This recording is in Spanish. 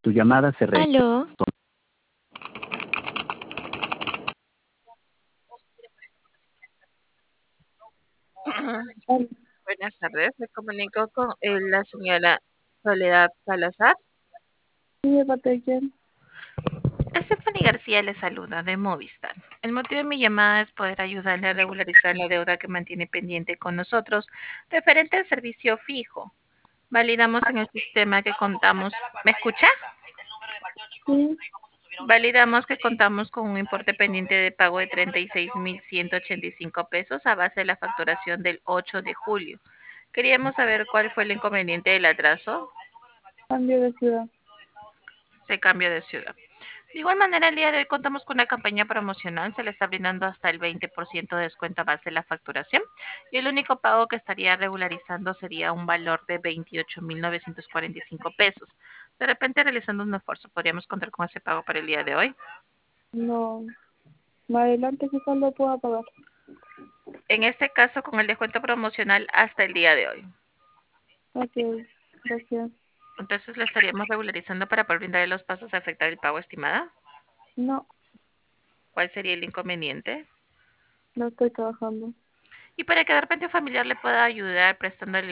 Tu llamada se re... Aló, Buenas tardes, me comunico con la señora Soledad Salazar. Sí, ¿de parte de quién? Stephanie García le saluda de Movistar. El motivo de mi llamada es poder ayudarle a regularizar la deuda que mantiene pendiente con nosotros referente al servicio fijo. Validamos en el sistema que contamos. ¿Me escucha? Sí, Validamos que contamos con un importe pendiente de pago de 36.185 pesos a base de la facturación del 8 de julio. Queríamos saber cuál fue el inconveniente del atraso. cambio de ciudad. Se cambio de ciudad. De igual manera, el día de hoy contamos con una campaña promocional. Se le está brindando hasta el 20% de descuento a base de la facturación. Y el único pago que estaría regularizando sería un valor de 28.945 pesos. De repente, realizando un esfuerzo, podríamos contar con ese pago para el día de hoy. No, más adelante quizás lo pueda pagar. En este caso, con el descuento promocional hasta el día de hoy. Ok, gracias. Entonces, lo estaríamos regularizando para poder brindarle los pasos a efectuar el pago estimada. No, ¿Cuál sería el inconveniente? no estoy trabajando. Y para que de repente un familiar le pueda ayudar prestándole